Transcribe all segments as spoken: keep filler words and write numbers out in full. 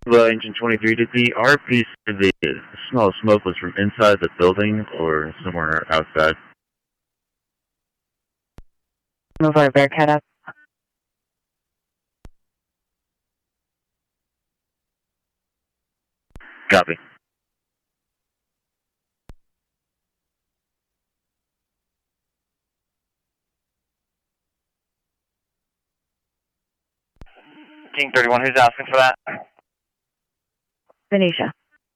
Well, Engine twenty-three, did the R P say the smell of smoke was from inside the building or somewhere outside? Move our Bearcat up. Copy. King thirty-one, who's asking for that? Benicia.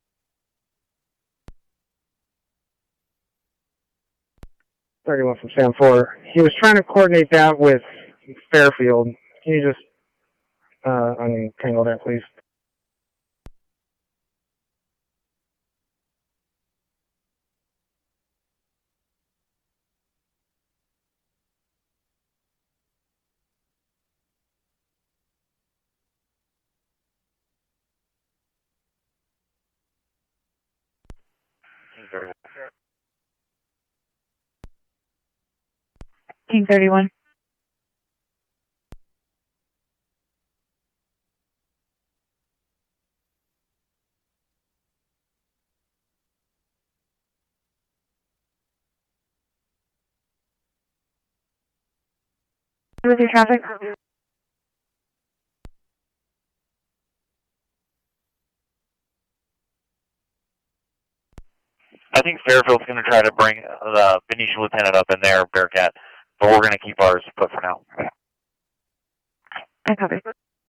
thirty-one from Sam four. He was trying to coordinate that with Fairfield. Can you just uh, untangle that, please? King thirty-one. King thirty-one. With your traffic? I think Fairfield's going to try to bring the Benicia Lieutenant up in there, Bearcat, but we're going to keep ours put for now. I copy.